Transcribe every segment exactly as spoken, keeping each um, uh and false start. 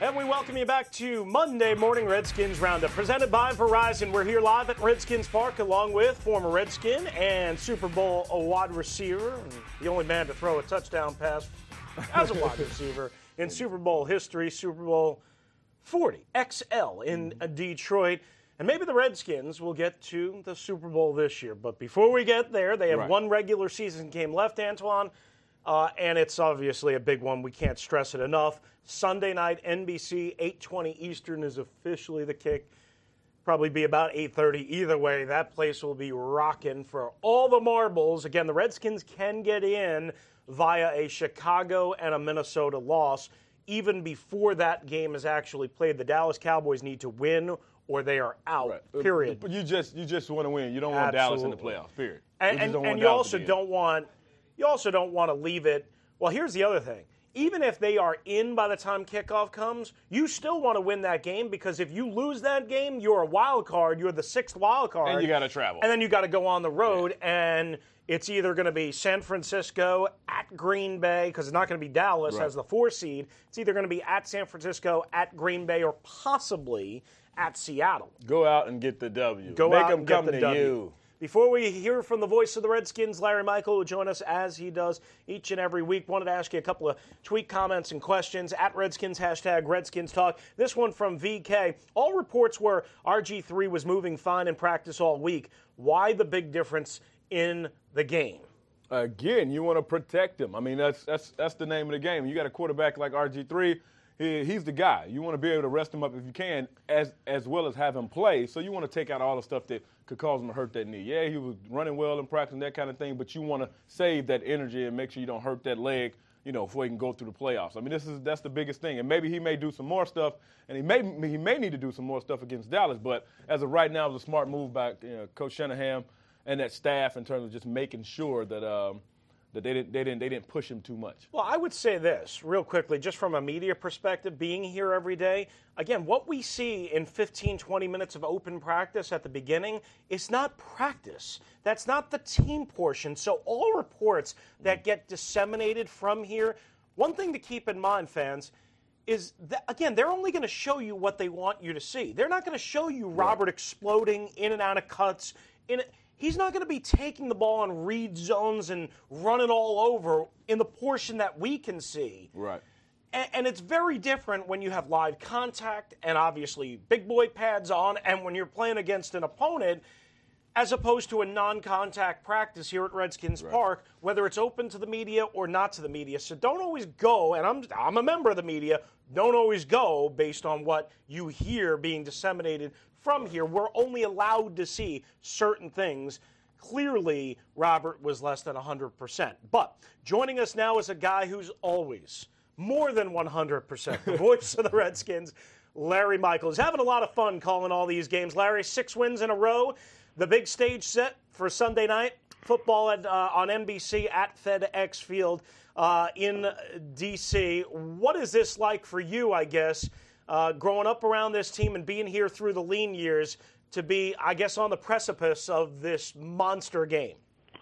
And we welcome you back to Monday Morning Redskins Roundup, presented by Verizon. We're here live at Redskins Park along with former Redskin and Super Bowl wide receiver, and the only man to throw a touchdown pass as a wide receiver in Super Bowl history, Super Bowl forty X L in Detroit. And maybe the Redskins will get to the Super Bowl this year. But before we get there, they have Right. one regular season game left, Antoine. Uh, and it's obviously a big one. We can't stress it enough. Sunday night, N B C, eight twenty Eastern is officially the kick. Probably be about eight thirty. Either way, that place will be rocking for all the marbles. Again, the Redskins can get in via a Chicago and a Minnesota loss. Even before that game is actually played, the Dallas Cowboys need to win or they are out, Right. period. But you just you just want to win. You don't want Dallas in the Absolutely. playoffs, period. And, You just and, don't want and you Dallas also to be in. don't want you also don't want to leave it. Well, here's the other thing. Even if they are in by the time kickoff comes, you still want to win that game because if you lose that game, you're a wild card. You're the sixth wild card. And you got to travel. And then you got to go on the road, yeah. and it's either going to be San Francisco at Green Bay, because it's not going to be Dallas Right. as the four seed. It's either going to be at San Francisco, at Green Bay, or possibly at Seattle. Go out and get the W. Go Make out them and get come the to W. you. Before we hear from the voice of the Redskins, Larry Michael, will join us as he does each and every week. Wanted to ask you a couple of tweet comments and questions at Redskins, hashtag Redskins Talk. This one from V K. All reports were R G three was moving fine in practice all week. Why the big difference in the game? Again, you want to protect him. I mean, that's that's that's the name of the game. You got a quarterback like R G three. He, he's the guy. You want to be able to rest him up if you can, as as well as have him play. So you want to take out all the stuff that could cause him to hurt that knee. Yeah, he was running well in practice and that kind of thing, but you want to save that energy and make sure you don't hurt that leg, you know, before he can go through the playoffs. I mean, this is that's the biggest thing. And maybe he may do some more stuff, and he may he may need to do some more stuff against Dallas. But as of right now, it was a smart move by you know, Coach Shanahan and that staff in terms of just making sure that um, that they didn't they didn't they didn't push him too much. Well, I would say this real quickly, just from a media perspective, being here every day. Again, what we see in fifteen, twenty minutes of open practice at the beginning is not practice. That's not the team portion. So all reports that get disseminated from here, one thing to keep in mind, fans, is that, again, they're only going to show you what they want you to see. They're not going to show you Robert exploding in and out of cuts. In He's not going to be taking the ball on read zones and running all over in the portion that we can see. Right. And, and it's very different when you have live contact and obviously big boy pads on, and when you're playing against an opponent, as opposed to a non-contact practice here at Redskins Right. Park, whether it's open to the media or not to the media. So don't always go, and I'm I'm a member of the media, don't always go based on what you hear being disseminated from here. We're only allowed to see certain things. Clearly, Robert was less than one hundred percent. But joining us now is a guy who's always more than one hundred percent. The voice of the Redskins, Larry Michaels. Having a lot of fun calling all these games. Larry, six wins in a row. The big stage set for Sunday night football at, uh, on N B C at FedEx Field uh, in D C. What is this like for you, I guess, uh, growing up around this team and being here through the lean years to be, I guess, on the precipice of this monster game?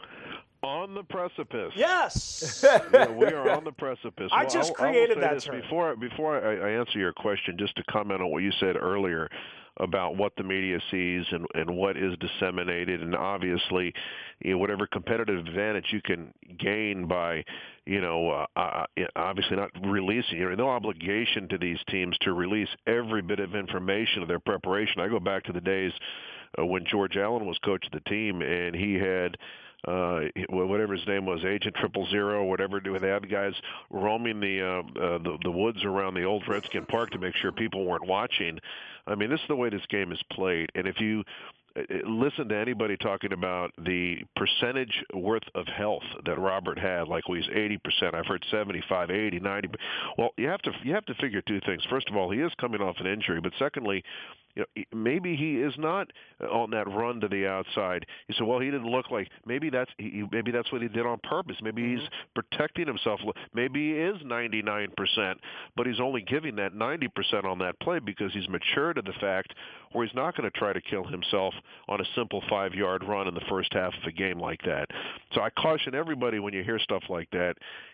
On the precipice. Yes. Yeah, we are on the precipice. I Well, just I, created I will say that this term. Before, before I, I answer your question, just to comment on what you said earlier about what the media sees and, and what is disseminated, and obviously, you know, whatever competitive advantage you can gain by, you know, uh, uh, obviously not releasing. You know, no obligation to these teams to release every bit of information of their preparation. I go back to the days uh, when George Allen was coach of the team, and he had uh, whatever his name was, Agent Triple Zero, whatever. They had guys roaming the, uh, uh, the the woods around the old Redskin Park to make sure people weren't watching. I mean, this is the way this game is played, and if you listen to anybody talking about the percentage worth of health that Robert had, like well, he's eighty percent. I've heard seventy-five, eighty, ninety. Well, you have to you have to figure two things. First of all, he is coming off an injury, but secondly, you know, maybe he is not on that run to the outside. You say, well, he didn't look like. Maybe that's he, maybe that's what he did on purpose. Maybe mm-hmm. he's protecting himself. Maybe he is ninety-nine percent, but he's only giving that ninety percent on that play because he's matured to the fact where he's not going to try to kill himself on a simple five-yard run in the first half of a game like that. So I caution everybody when you hear stuff like that,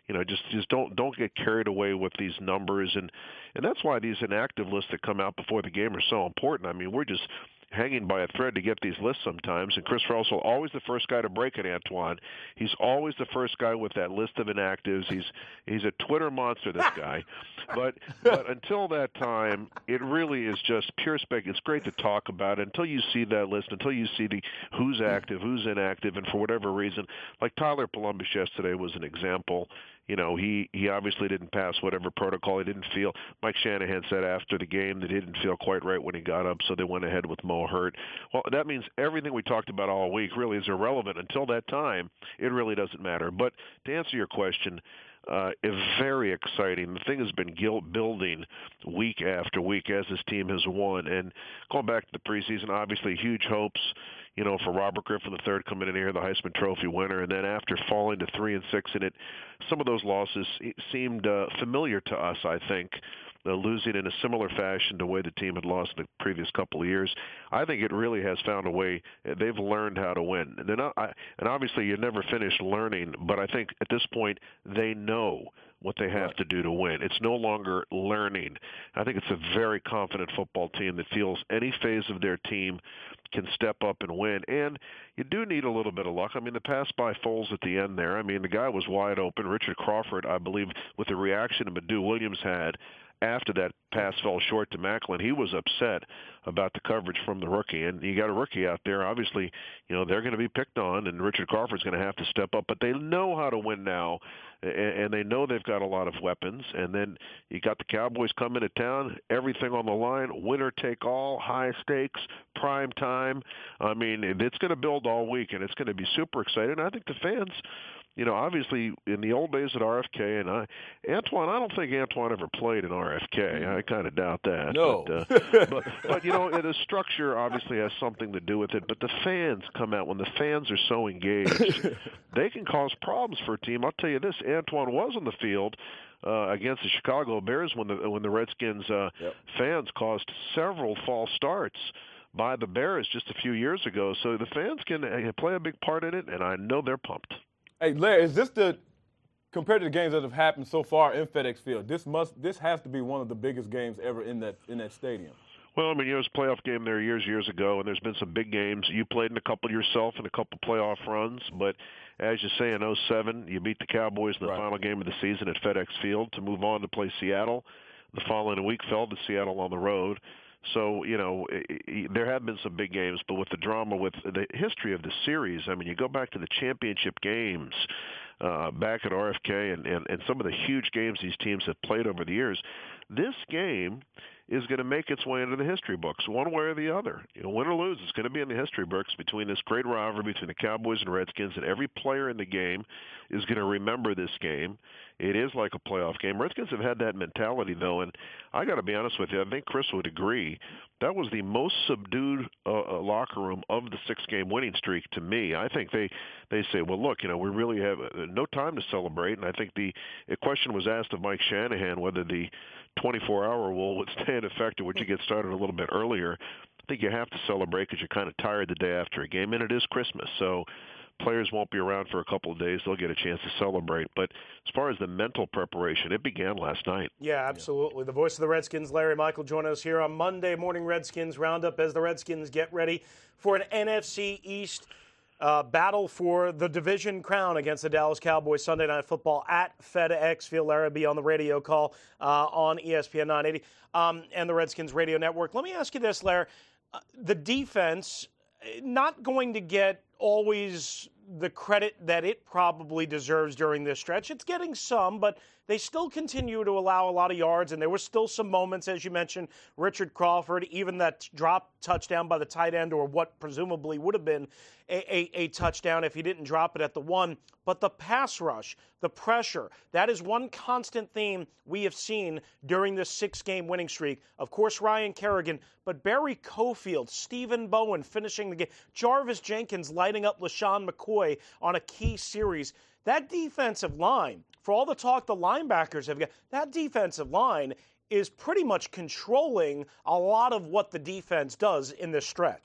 you know, just just don't don't get carried away with these numbers, and and that's why these inactive lists that come out before the game are so important. I mean, we're just hanging by a thread to get these lists sometimes, and Chris Russell always the first guy to break it, Antoine. He's always the first guy with that list of inactives. He's he's a Twitter monster, this guy. But but until that time, it really is just pure spec. It's great to talk about it until you see that list, until you see the who's active, who's inactive, and for whatever reason, like Tyler Columbus yesterday was an example. You know, he, he obviously didn't pass whatever protocol. He didn't feel. Mike Shanahan said after the game that he didn't feel quite right when he got up, so they went ahead with Mo Hurt. Well, that means everything we talked about all week really is irrelevant. Until that time, it really doesn't matter. But to answer your question, uh, very exciting. The thing has been guilt building week after week as this team has won. And going back to the preseason, obviously huge hopes, you know, for Robert Griffin the third coming in here, the Heisman Trophy winner, and then after falling to three and six in it, some of those losses seemed uh, familiar to us. I think uh, losing in a similar fashion to the way the team had lost in the previous couple of years. I think it really has found a way. They've learned how to win, and, not, I, and obviously you never finish learning. But I think at this point they know what they have right. to do to win. It's no longer learning. I think it's a very confident football team that feels any phase of their team can step up and win. And you do need a little bit of luck. I mean, the pass by Foles at the end there, I mean, the guy was wide open. Richard Crawford, I believe, with the reaction that Madu Williams had after that pass fell short to Macklin, he was upset about the coverage from the rookie. And you got a rookie out there, obviously, you know, they're going to be picked on, and Richard Crawford's going to have to step up. But they know how to win now, and they know they've got a lot of weapons. And then you got the Cowboys coming to town, everything on the line, winner take all, high stakes, prime time. I mean, it's going to build all week, and it's going to be super exciting. I think the fans, you know, obviously in the old days at R F K, and I, Antoine, I don't think Antoine ever played in R F K. I kind of doubt that. No. But, uh, but, but, you know, the structure obviously has something to do with it. But the fans come out. When the fans are so engaged, they can cause problems for a team. I'll tell you this, Antoine was on the field uh, against the Chicago Bears when the, when the Redskins uh, yep. fans caused several false starts by the Bears just a few years ago. So the fans can uh, play a big part in it, and I know they're pumped. Hey, Larry, is this the compared to the games that have happened so far in FedEx Field? This must, this has to be one of the biggest games ever in that in that stadium. Well, I mean, it was a playoff game there years, years ago, and there's been some big games. You played in a couple yourself in a couple playoff runs, but as you say, in oh seven, you beat the Cowboys in the right. final game of the season at FedEx Field to move on to play Seattle. The following week fell to Seattle on the road. So, you know, there have been some big games, but with the drama, with the history of the series, I mean, you go back to the championship games uh, back at R F K and, and, and some of the huge games these teams have played over the years. This game is going to make its way into the history books, one way or the other. You know, win or lose, it's going to be in the history books between this great rivalry between the Cowboys and Redskins, and every player in the game is going to remember this game. It is like a playoff game. Redskins have had that mentality, though, and I got to be honest with you, I think Chris would agree. That was the most subdued uh, locker room of the six-game winning streak to me. I think they, they say, well, look, you know, we really have no time to celebrate, and I think the, the question was asked of Mike Shanahan whether the twenty-four hour rule would stay in effect or would you get started a little bit earlier. I think you have to celebrate because you're kind of tired the day after a game, and it is Christmas, so players won't be around for a couple of days. They'll get a chance to celebrate. But as far as the mental preparation, it began last night. Yeah, absolutely. The voice of the Redskins, Larry Michael, joining us here on Monday Morning Redskins Roundup as the Redskins get ready for an N F C East uh, battle for the division crown against the Dallas Cowboys Sunday Night Football at FedEx Field. Larry will be on the radio call uh, on E S P N nine eighty um, and the Redskins Radio Network. Let me ask you this, Larry. Uh, the defense not going to get always the credit that it probably deserves during this stretch. It's getting some, but they still continue to allow a lot of yards, and there were still some moments, as you mentioned, Richard Crawford, even that drop touchdown by the tight end, or what presumably would have been a, a, a touchdown if he didn't drop it at the one. But the pass rush, the pressure, that is one constant theme we have seen during this six-game winning streak. Of course, Ryan Kerrigan, but Barry Cofield, Stephen Bowen finishing the game, Jarvis Jenkins lighting up LaShawn McCoy on a key series. That defensive line, for all the talk the linebackers have got, that defensive line is pretty much controlling a lot of what the defense does in this stretch.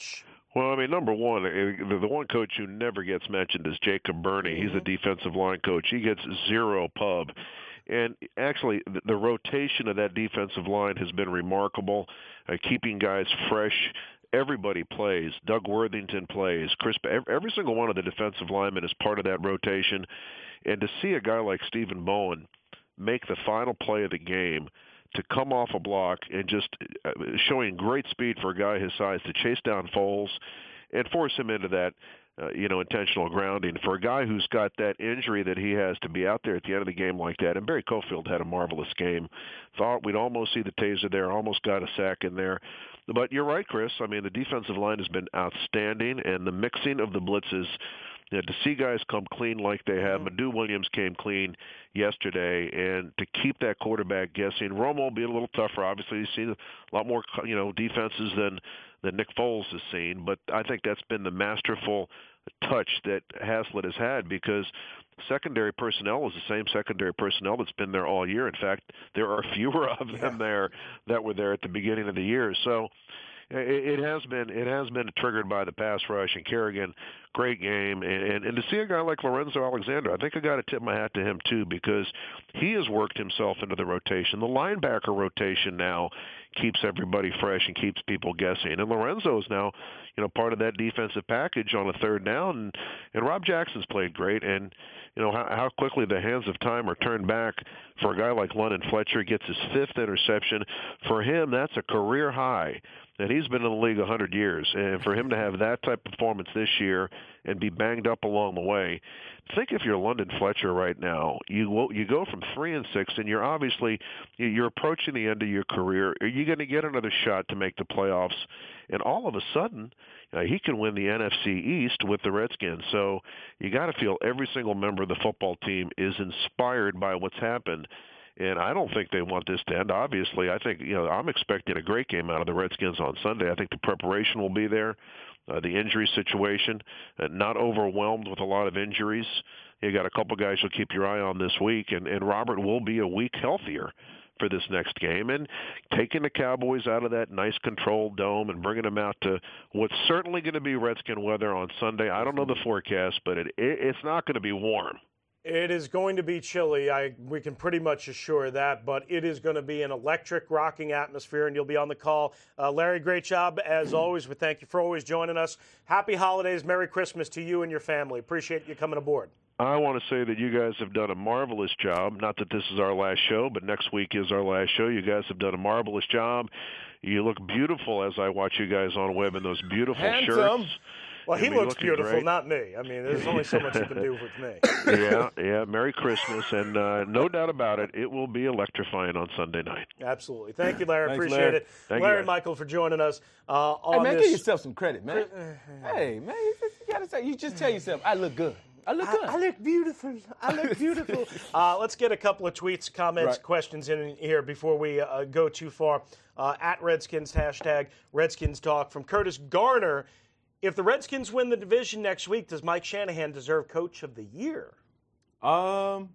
Well, I mean, number one, the, the one coach who never gets mentioned is Jacob Burney. Mm-hmm. He's a defensive line coach. He gets zero pub. And actually, the, the rotation of that defensive line has been remarkable, uh, keeping guys fresh. Everybody plays. Doug Worthington plays. Chris, every single one of the defensive linemen is part of that rotation. And to see a guy like Stephen Bowen make the final play of the game, to come off a block and just showing great speed for a guy his size to chase down Foles and force him into that, uh, you know, intentional grounding. For a guy who's got that injury that he has, to be out there at the end of the game like that. And Barry Cofield had a marvelous game. Thought we'd almost see the taser there, almost got a sack in there. But you're right, Chris. I mean, the defensive line has been outstanding, and the mixing of the blitzes, you know, to see guys come clean like they have. Madu Williams came clean yesterday, and to keep that quarterback guessing. Romo will be a little tougher. Obviously, he's seen a lot more, you know, defenses than, than Nick Foles has seen. But I think that's been the masterful touch that Haslett has had, because secondary personnel is the same secondary personnel that's been there all year. In fact, there are fewer of them yeah. there that were there at the beginning of the year. So it, it has been it has been triggered by the pass rush, and Kerrigan, great game. And, and, and to see a guy like Lorenzo Alexander, I think I got to tip my hat to him too, because he has worked himself into the rotation. The linebacker rotation now keeps everybody fresh and keeps people guessing. And Lorenzo is now, you know, part of that defensive package on a third down. And, and Rob Jackson's played great. And, you know, how, how quickly the hands of time are turned back for a guy like London Fletcher. Gets his fifth interception. For him, that's a career high. And he's been in the league a hundred years. And for him to have that type of performance this year and be banged up along the way, think if you're London Fletcher right now, you you go from three and six, and you're obviously you're approaching the end of your career. Are you going to get another shot to make the playoffs? And all of a sudden, uh, he can win the N F C East with the Redskins. So you got to feel every single member of the football team is inspired by what's happened. And I don't think they want this to end. Obviously, I think, you know, I'm expecting a great game out of the Redskins on Sunday. I think the preparation will be there. Uh, the injury situation, uh, not overwhelmed with a lot of injuries. You got a couple guys you'll keep your eye on this week, and, and Robert will be a week healthier for this next game. And taking the Cowboys out of that nice controlled dome and bringing them out to what's certainly going to be Redskin weather on Sunday. I don't know the forecast, but it, it it's not going to be warm. It is going to be chilly. I we can pretty much assure that, but it is going to be an electric, rocking atmosphere, and you'll be on the call. Uh, Larry, great job as always. We thank you for always joining us. Happy holidays, Merry Christmas to you and your family. Appreciate you coming aboard. I want to say that you guys have done a marvelous job. Not that this is our last show, but next week is our last show. You guys have done a marvelous job. You look beautiful as I watch you guys on web in those beautiful Handsome. shirts. Well, he looks beautiful, great. Not me. I mean, there's only so much you can do with me. Yeah, yeah. Merry Christmas, and uh, no doubt about it, it will be electrifying on Sunday night. Absolutely. Thank you, Larry. Thanks, Appreciate Larry. it. Thank Larry you, and Michael for joining us uh, on Hey, man, this. give yourself some credit, man. Hey, man, you gotta say, you just tell yourself, I look good. I look good. I, I look beautiful. I look beautiful. uh, let's get a couple of tweets, comments, Right. questions in here before we uh, go too far. Uh, at Redskins, hashtag Redskins Talk from Curtis Garner. If the Redskins win the division next week, does Mike Shanahan deserve Coach of the Year? Um,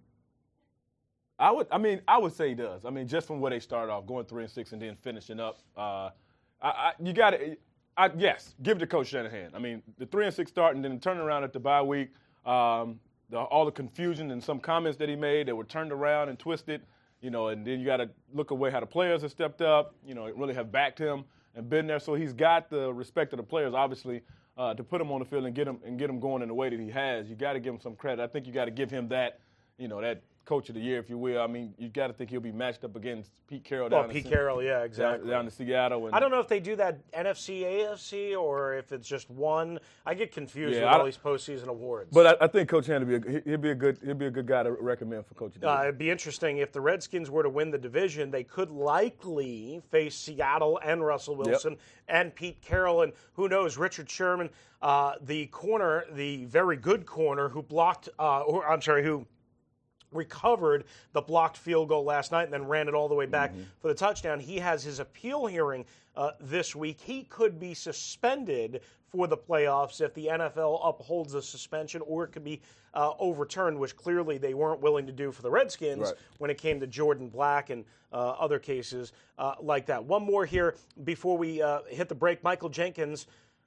I would. I mean, I would say he does. I mean, just from where they started off, going three and six, and then finishing up. Uh, I, I, you got to. I, yes, give it to Coach Shanahan. I mean, the three and six start, and then turning around at the bye week. Um, the, all the confusion and some comments that he made that were turned around and twisted. You know, and then you got to look away how the players have stepped up. You know, really have backed him and been there. So he's got the respect of the players, obviously, uh, to put him on the field and get him and get him going in the way that he has. You got to give him some credit. I think you got to give him that, you know, that Coach of the Year, if you will. I mean, you got to think he'll be matched up against Pete Carroll. Well, down Pete in Carroll, yeah, exactly. Down, down to Seattle. And, I don't know if they do that N F C, A F C, or if it's just one. I get confused Yeah, with I all don't- these postseason awards. But I, I think Coach Shanahan will be a, he'll be a good he'll be a good guy to recommend for Coach of the Uh, Year. it'd be interesting if the Redskins were to win the division. They could likely face Seattle and Russell Wilson Yep. and Pete Carroll, and who knows, Richard Sherman, uh, the corner, the very good corner who blocked, uh, or I'm sorry, who recovered the blocked field goal last night and then ran it all the way back Mm-hmm. for the touchdown. He has his appeal hearing uh, this week. He could be suspended for the playoffs if the N F L upholds a suspension, or it could be uh, overturned, which clearly they weren't willing to do for the Redskins Right. when it came to Jordan Black and uh, other cases uh, like that. One more here before we uh, hit the break. Michael Jenkins,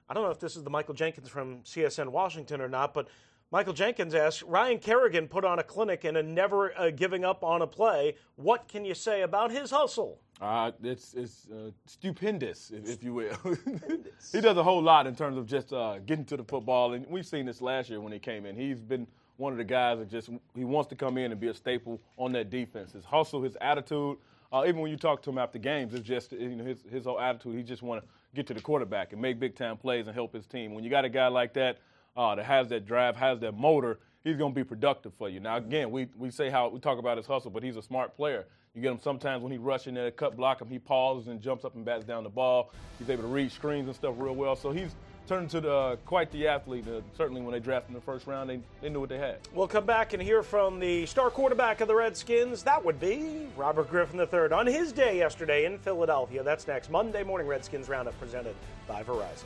I don't know if this is the Michael Jenkins from C S N Washington or not, but Michael Jenkins asks, Ryan Kerrigan put on a clinic and a never uh, giving up on a play. What can you say about his hustle? Uh, it's it's uh, stupendous, if, if you will. He does a whole lot in terms of just uh, getting to the football, and we've seen this last year when he came in. He's been one of the guys that just he wants to come in and be a staple on that defense. His hustle, his attitude, uh, even when you talk to him after games, it's just you know his his whole attitude. He just want to get to the quarterback and make big time plays and help his team. When you got a guy like that uh, that has that drive, has that motor, he's going to be productive for you. Now again, we we say how we talk about his hustle, but he's a smart player. You get him sometimes when he rushing there, cut block him, he pauses and jumps up and bats down the ball. He's able to read screens and stuff real well. So he's turned to the, uh, quite the athlete. Uh, certainly when they drafted him in the first round, they, they knew what they had. We'll come back and hear from the star quarterback of the Redskins. That would be Robert Griffin the third on his day yesterday in Philadelphia. That's next. Monday Morning Redskins Roundup presented by Verizon.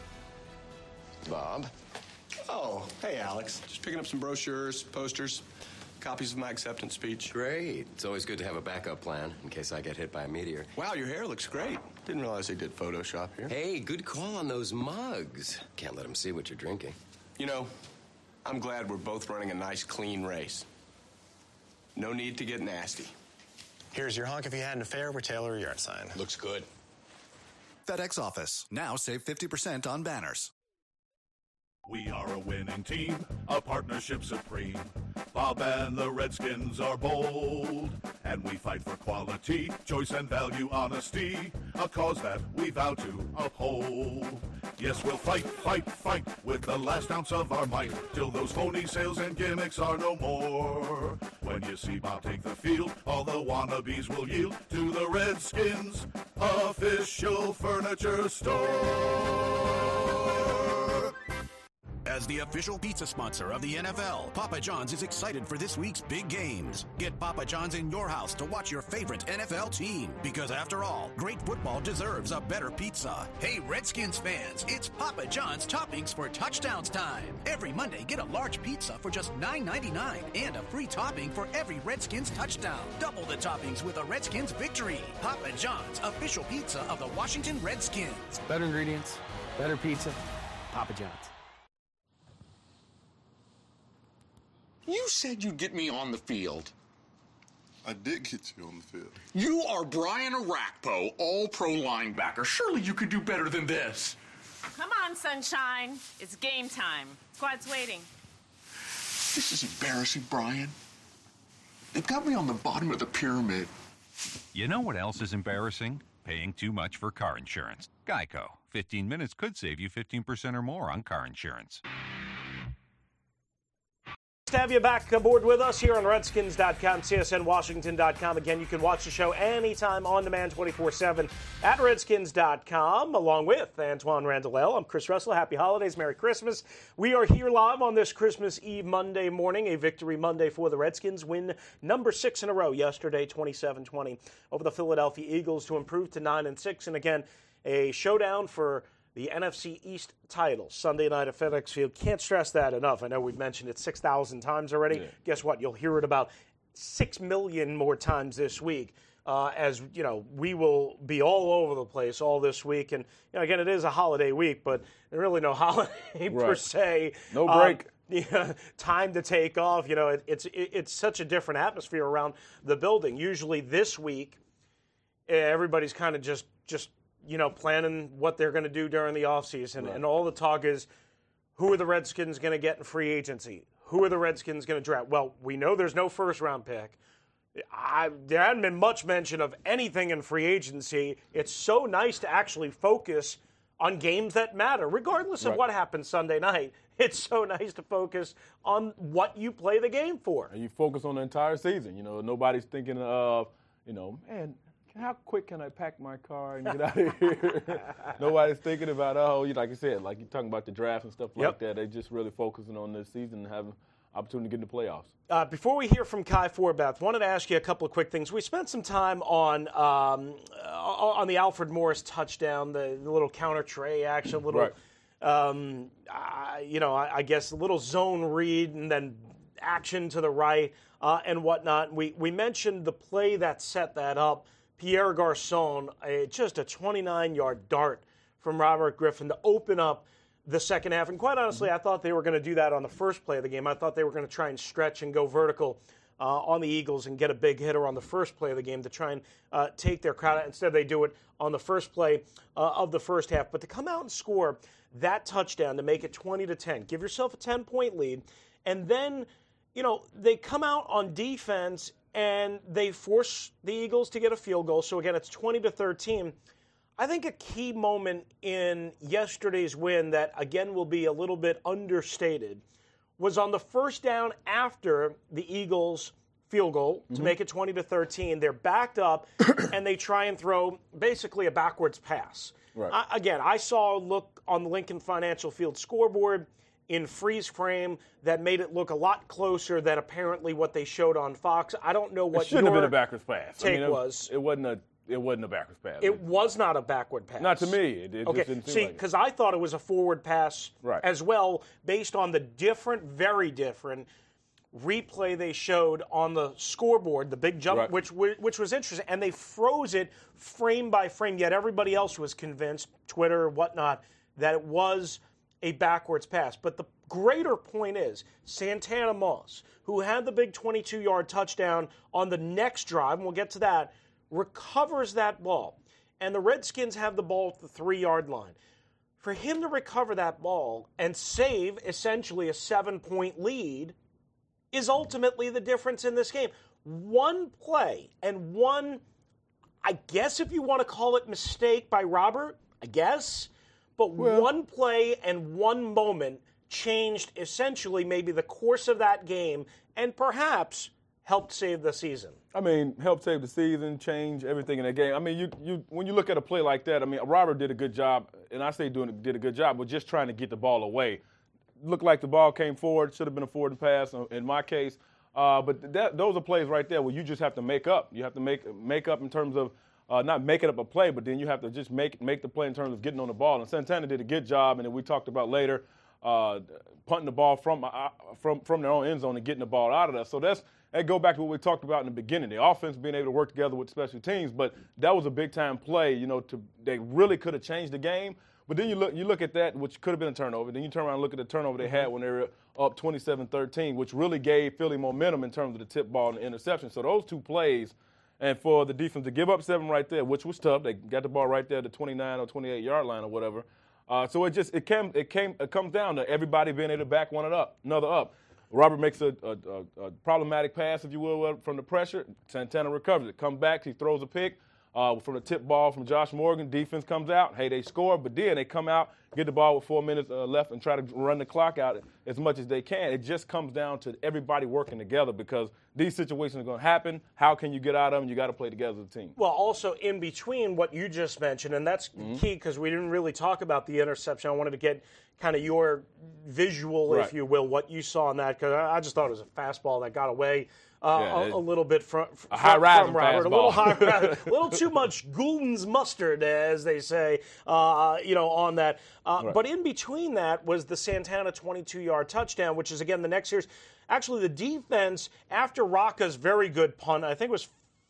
Bob. Oh, hey, Alex. Just picking up some brochures, posters, copies of my acceptance speech. Great. It's always good to have a backup plan in case I get hit by a meteor. Wow, your hair looks great. Didn't realize they did Photoshop here. Hey, good call on those mugs. Can't let them see what you're drinking. You know, I'm glad we're both running a nice, clean race. No need to get nasty. Here's your honk if you had an affair with Taylor yard sign. Looks good. FedEx Office. Now save fifty percent on banners. We are a winning team, a partnership supreme. Bob and the Redskins are bold, and we fight for quality, choice and value, honesty, a cause that we vow to uphold. Yes, we'll fight, fight, fight with the last ounce of our might, till those phony sales and gimmicks are no more. When you see Bob take the field, all the wannabes will yield to the Redskins official furniture store. As the official pizza sponsor of the N F L, Papa John's is excited for this week's big games. Get Papa John's in your house to watch your favorite N F L team. Because after all, great football deserves a better pizza. Hey, Redskins fans, it's Papa John's toppings for touchdowns time. Every Monday, get a large pizza for just nine ninety-nine and a free topping for every Redskins touchdown. Double the toppings with a Redskins victory. Papa John's, official pizza of the Washington Redskins. Better ingredients, better pizza, Papa John's. You said you'd get me on the field. I did get you on the field. You are Brian Arakpo, all-pro linebacker. Surely you could do better than this. Come on, Sunshine. It's game time. Squad's waiting. This is embarrassing, Brian. They've got me on the bottom of the pyramid. You know what else is embarrassing? Paying too much for car insurance. Geico. fifteen minutes could save you fifteen percent or more on car insurance. To have you back aboard with us here on Redskins dot com, C S N Washington dot com. Again, you can watch the show anytime on demand twenty-four seven at Redskins dot com, along with Antoine Randall. I'm Chris Russell. Happy holidays. Merry Christmas. We are here live on this Christmas Eve Monday morning, a victory Monday for the Redskins. Win number six in a row yesterday, twenty-seven twenty, over the Philadelphia Eagles to improve to nine and six. And again, a showdown for the N F C East title, Sunday night at FedEx Field. Can't stress that enough. I know we've mentioned it six thousand times already. Yeah. Guess what? You'll hear it about six million more times this week. Uh, as, you know, we will be all over the place all this week. And, you know, again, it is a holiday week, but there's really no holiday right. per se. No break. Um, yeah, time to take off. You know, it, it's it, it's such a different atmosphere around the building. Usually this week, everybody's kind of just just – you know, planning what they're going to do during the offseason. Right. And all the talk is, who are the Redskins going to get in free agency? Who are the Redskins going to draft? Well, we know there's no first-round pick. I, there hadn't been much mention of anything in free agency. It's so nice to actually focus on games that matter, regardless of right. what happens Sunday night. It's so nice to focus on what you play the game for. And you focus on the entire season. You know, nobody's thinking of, you know, man, how quick can I pack my car and get out of here? Nobody's thinking about, oh, like you said, like you're talking about the draft and stuff like yep. that. They're just really focusing on this season and having opportunity to get in the playoffs. Uh, before we hear from Kai Forbath, wanted to ask you a couple of quick things. We spent some time on um, on the Alfred Morris touchdown, the, the little counter tray action, a little, right. um, uh, you know, I, I guess a little zone read and then action to the right uh, and whatnot. We we mentioned the play that set that up. Pierre Garçon, a, just a twenty-nine-yard dart from Robert Griffin to open up the second half. And quite honestly, I thought they were going to do that on the first play of the game. I thought they were going to try and stretch and go vertical uh, on the Eagles and get a big hitter on the first play of the game to try and uh, take their crowd out. Instead, they do it on the first play uh, of the first half. But to come out and score that touchdown to make it twenty to ten, give yourself a ten-point lead, and then, you know, they come out on defense and they force the Eagles to get a field goal. So, again, it's twenty to thirteen. I think a key moment in yesterday's win that, again, will be a little bit understated was on the first down after the Eagles' field goal to Mm-hmm. make it twenty to thirteen. They're backed up, and they try and throw basically a backwards pass. Right. I, again, I saw a look on the Lincoln Financial Field scoreboard in freeze frame that made it look a lot closer than apparently what they showed on Fox. I don't know what It shouldn't your have been a backwards pass. take I mean, it, was. It wasn't a. It wasn't a backwards pass. It was not a backward pass. Not to me. It, it okay, just didn't seem see, like it. because I thought it was a forward pass Right. as well, based on the different, very different replay they showed on the scoreboard, the big jump, Right. which which was interesting, and they froze it frame by frame. Yet everybody else was convinced, Twitter, whatnot, that it was a backwards pass. But the greater point is Santana Moss, who had the big twenty-two-yard touchdown on the next drive, and we'll get to that, recovers that ball. And the Redskins have the ball at the three-yard line. For him to recover that ball and save essentially a seven-point lead is ultimately the difference in this game. One play and one, I guess if you want to call it mistake by Robert, I guess, but Well- one play and one moment changed essentially maybe the course of that game and perhaps helped save the season. I mean, help save the season, change everything in that game. I mean, you you when you look at a play like that, I mean, Robert did a good job, and I say doing did a good job, but just trying to get the ball away. Looked like the ball came forward, should have been a forward pass in my case. Uh, but that, those are plays right there where you just have to make up. You have to make make up in terms of uh, not making up a play, but then you have to just make make the play in terms of getting on the ball. And Santana did a good job, and then we talked about later uh, punting the ball from uh, from from their own end zone and getting the ball out of there. So that's that go back to what we talked about in the beginning. The offense being able to work together with special teams, but that was a big time play. You know, to they really could have changed the game. But then you look you look at that, which could have been a turnover. Then you turn around and look at the turnover they had when they were up twenty-seven thirteen, which really gave Philly momentum in terms of the tip ball and the interception. So those two plays, and for the defense to give up seven right there, which was tough. They got the ball right there at the twenty-nine or twenty-eight yard line or whatever. Uh, so it just it came it came it comes down to everybody being able to back one up, another up. Robert makes a, a, a, a problematic pass, if you will, from the pressure. Santana recovers it. Comes back, he throws a pick. Uh, from the tip ball from Josh Morgan, defense comes out. Hey, they score, but then they come out, get the ball with four minutes uh, left, and try to run the clock out as much as they can. It just comes down to everybody working together because these situations are going to happen. How can you get out of them? You got to play together as a team. Well, also in between what you just mentioned, and that's Mm-hmm. key because we didn't really talk about the interception. I wanted to get kind of your visual, Right. if you will, what you saw in that, because I I just thought it was a fastball that got away uh, Yeah, a, it- a little bit from, A from, high-rising from Robert. A fastball. little high, a little too much Goulden's mustard, as they say, uh, you know, on that. Uh, Right. But in between that was the Santana twenty-two-yard touchdown, which is, again, the next series. Actually, the defense, after Rocca's very good punt, I think it was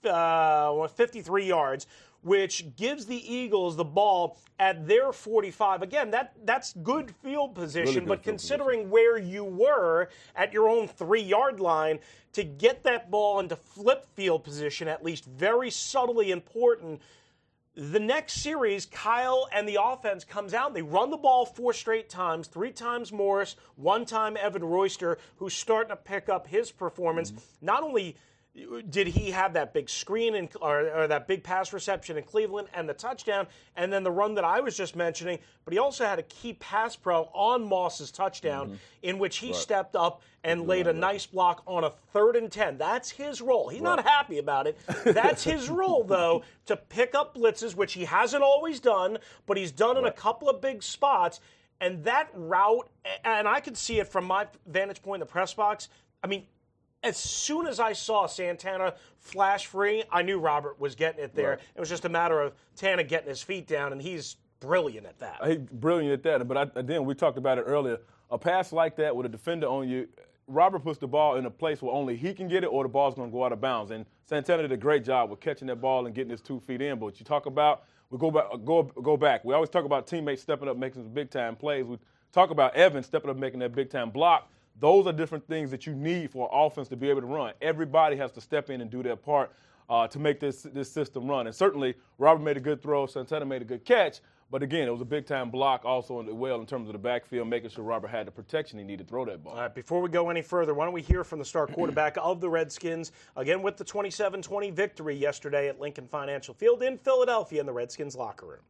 uh, fifty-three yards, which gives the Eagles the ball at their forty-five. Again, that that's good field position, Really good but field considering where you were at your own three-yard line, to get that ball into flip field position, at least very subtly important. The next series, Kyle and the offense comes out. They run the ball four straight times, three times Morris, one time Evan Royster, who's starting to pick up his performance. Mm-hmm. Not only did he have that big screen in, or, or that big pass reception in Cleveland and the touchdown, and then the run that I was just mentioning, but he also had a key pass pro on Moss's touchdown Mm-hmm. in which he Right. stepped up and laid a nice block on a third and ten. That's his role. He's not Right. happy about it. That's his role, though, to pick up blitzes, which he hasn't always done, but he's done in a couple of big spots. And that route, and I could see it from my vantage point in the press box. I mean, as soon as I saw Santana flash free, I knew Robert was getting it there. Right. It was just a matter of Tana getting his feet down, and he's brilliant at that. He's brilliant at that. But I, again, we talked about it earlier. A pass like that with a defender on you, Robert puts the ball in a place where only he can get it or the ball's going to go out of bounds. And Santana did a great job with catching that ball and getting his two feet in. But what you talk about, we go back, go, go back. We always talk about teammates stepping up, making some big-time plays. We talk about Evans stepping up making that big-time block. Those are different things that you need for an offense to be able to run. Everybody has to step in and do their part uh, to make this this system run. And certainly, Robert made a good throw. Santana made a good catch. But, again, it was a big-time block also in the well in terms of the backfield, making sure Robert had the protection he needed to throw that ball. All right, before we go any further, why don't we hear from the star quarterback of the Redskins, again with the twenty-seven twenty victory yesterday at Lincoln Financial Field in Philadelphia in the Redskins locker room.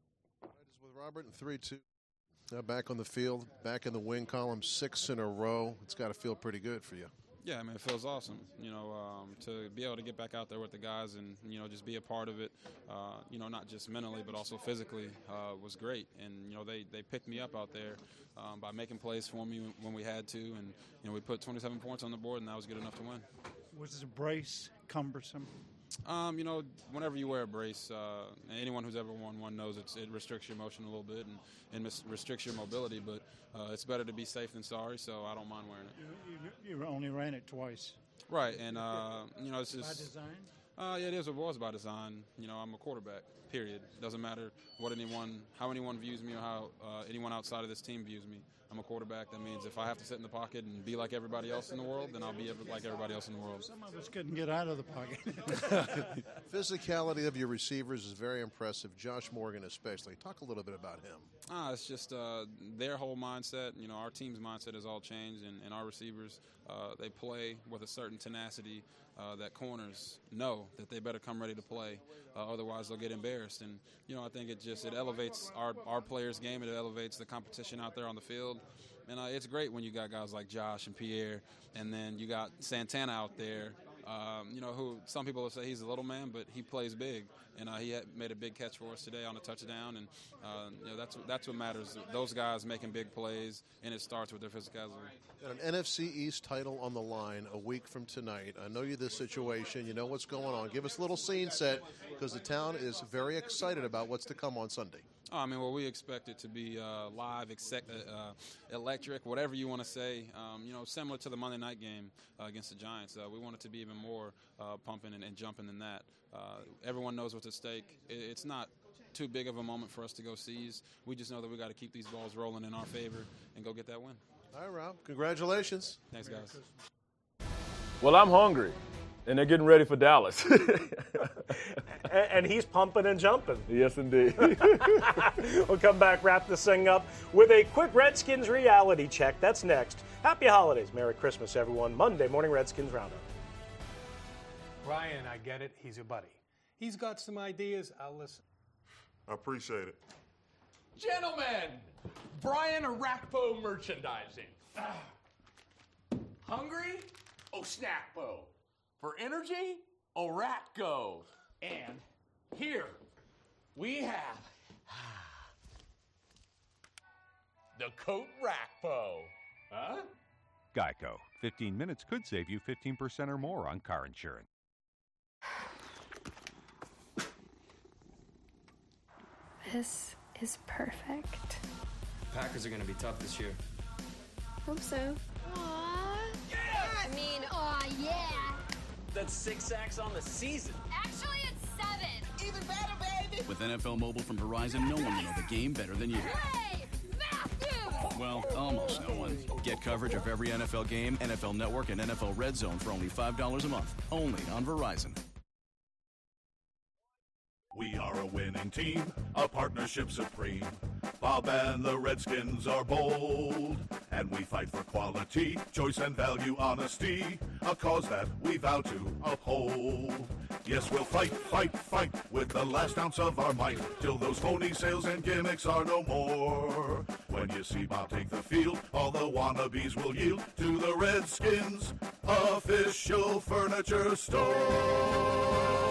With Robert in three two. Now back on the field, back in the win column, six in a row. It's got to feel pretty good for you. Yeah, I mean, it feels awesome, you know, um, to be able to get back out there with the guys and, you know, just be a part of it, uh, you know, not just mentally but also physically uh, was great. And, you know, they, they picked me up out there um, by making plays for me when we had to. And, you know, we put twenty-seven points on the board, and that was good enough to win. Was the brace cumbersome? Um, you know, whenever you wear a brace, uh, anyone who's ever worn one knows it's, it restricts your motion a little bit and, and mis- restricts your mobility, but uh, it's better to be safe than sorry, so I don't mind wearing it. You, you only ran it twice. Right, and, uh, you know, it's just... By design? Uh, yeah, it is. It was by design. You know, I'm a quarterback, period. Doesn't matter what anyone, how anyone views me or how uh, anyone outside of this team views me. I'm a quarterback. That means if I have to sit in the pocket and be like everybody else in the world, then I'll be like everybody else in the world. Some of us couldn't get out of the pocket. Physicality of your receivers is very impressive. Josh Morgan especially. Talk a little bit about him. Ah, it's just uh, their whole mindset. You know, our team's mindset has all changed, and, and our receivers, uh, they play with a certain tenacity uh, that corners know that they better come ready to play. Uh, otherwise, they'll get embarrassed. And, you know, I think it just it elevates our, our players' game. It elevates the competition out there on the field. And uh, it's great when you got guys like Josh and Pierre, and then you got Santana out there, um, you know, who some people will say he's a little man, but he plays big. And uh, he had made a big catch for us today on a touchdown. And, uh, you know, that's, that's what matters. Those guys making big plays, and it starts with their physicality. Got an N F C East title on the line a week from tonight. I know you this situation. You know what's going on. Give us a little scene set because the town is very excited about what's to come on Sunday. Oh, I mean, well, we expect it to be uh, live, exec- uh, electric, whatever you want to say. Um, you know, similar to the Monday night game uh, against the Giants. Uh, we want it to be even more uh, pumping and, and jumping than that. Uh, everyone knows what's at stake. It, it's not too big of a moment for us to go seize. We just know that we got to keep these balls rolling in our favor and go get that win. All right, Rob. Congratulations. Thanks, guys. Well, I'm hungry, and they're getting ready for Dallas. and, and he's pumping and jumping. Yes, indeed. We'll come back, wrap this thing up with a quick Redskins reality check. That's next. Happy holidays. Merry Christmas, everyone. Monday Morning Redskins Roundup. Brian, I get it. He's your buddy. He's got some ideas. I'll listen. I appreciate it. Gentlemen, Brian Arakpo Merchandising. Hungry? Oh, Snackpo. For energy? Oratco. And here we have the Coat Rackpo. Huh? Geico. fifteen minutes could save you fifteen percent or more on car insurance. This is perfect. Packers are going to be tough this year. Hope so. Aww. Yeah! I mean, aw, yeah. That's six sacks on the season. Actually, it's seven. Even better, baby. With N F L Mobile from Verizon, no one will know the game better than you. Hey, Matthew! Well, almost no one. Get coverage of every N F L game, N F L Network, and N F L Red Zone for only five dollars a month. Only on Verizon. We are a winning team, a partnership supreme. Bob and the Redskins are bold, and we fight for quality, choice and value, honesty, a cause that we vow to uphold. Yes, we'll fight, fight, fight with the last ounce of our might, till those phony sales and gimmicks are no more. When you see Bob take the field, all the wannabes will yield to the Redskins official furniture store.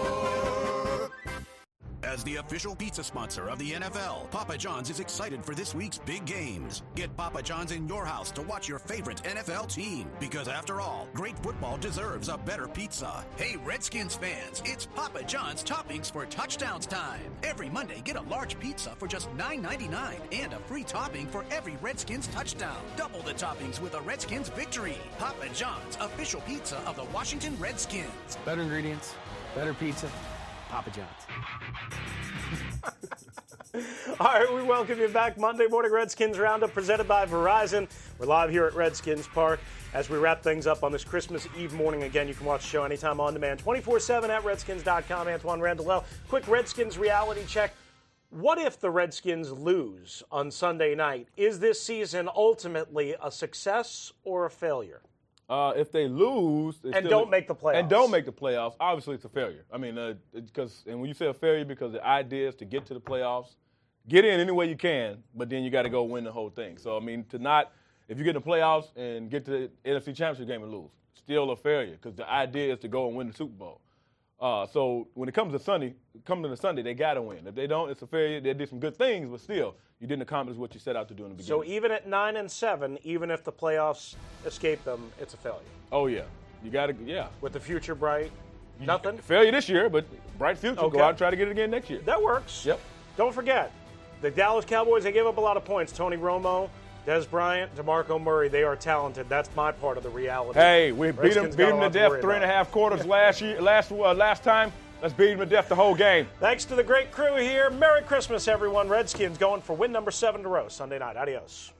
As the official pizza sponsor of the N F L, Papa John's is excited for this week's big games. Get Papa John's in your house to watch your favorite N F L team. Because after all, great football deserves a better pizza. Hey, Redskins fans, it's Papa John's toppings for touchdowns time. Every Monday, get a large pizza for just nine ninety-nine and a free topping for every Redskins touchdown. Double the toppings with a Redskins victory. Papa John's, official pizza of the Washington Redskins. Better ingredients, better pizza, Papa John's. All right, we welcome you back. Monday Morning Redskins Roundup presented by Verizon. We're live here at Redskins Park as we wrap things up on this Christmas Eve morning. Again, you can watch the show anytime on demand, twenty-four seven at redskins dot com. Antoine Randall. Quick Redskins reality check. What if the Redskins lose on Sunday night? Is this season ultimately a success or a failure? Uh, if they lose And still- don't make the playoffs. and don't make the playoffs, obviously it's a failure. I mean, uh, because and when you say a failure, because the idea is to get to the playoffs, get in any way you can, but then you got to go win the whole thing. So I mean, to not if you get in the playoffs and get to the N F C Championship game and lose, still a failure because the idea is to go and win the Super Bowl. Uh, so when it comes to Sunday, coming to the Sunday, they got to win. If they don't, it's a failure. They did some good things, but still, you didn't accomplish what you set out to do in the beginning. So even at nine and seven, even if the playoffs escape them, it's a failure. Oh yeah, you got to yeah. With the future bright, nothing. Failure this year, but bright future. Okay. Go out and try to get it again next year. That works. Yep. Don't forget, the Dallas Cowboys, they gave up a lot of points. Tony Romo, Des Bryant, DeMarco Murray, they are talented. That's my part of the reality. Hey, we beat them, Redskins beat got a them to lot death worry three and a about. half quarters last year, last uh, last time. Let's beat them to death the whole game. Thanks to the great crew here. Merry Christmas, everyone. Redskins going for win number seven in a row Sunday night. Adios.